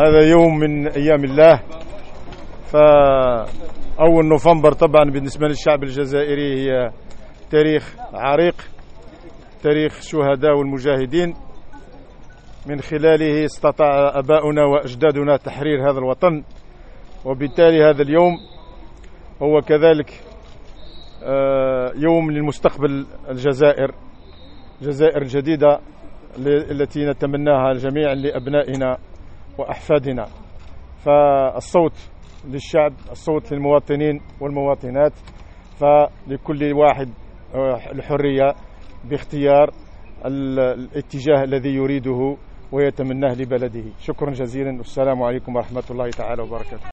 هذا يوم من أيام الله. فأول نوفمبر طبعا بالنسبة للشعب الجزائري هي تاريخ عريق، تاريخ شهداء والمجاهدين، من خلاله استطاع أباؤنا وأجدادنا تحرير هذا الوطن. وبالتالي هذا اليوم هو كذلك يوم للمستقبل الجزائر، جزائر جديدة التي نتمناها جميعا لأبنائنا وأحفادنا. فالصوت للشعب، الصوت للمواطنين والمواطنات، فلكل واحد الحرية باختيار الاتجاه الذي يريده ويتمناه لبلده. شكرا جزيلا، والسلام عليكم ورحمة الله تعالى وبركاته.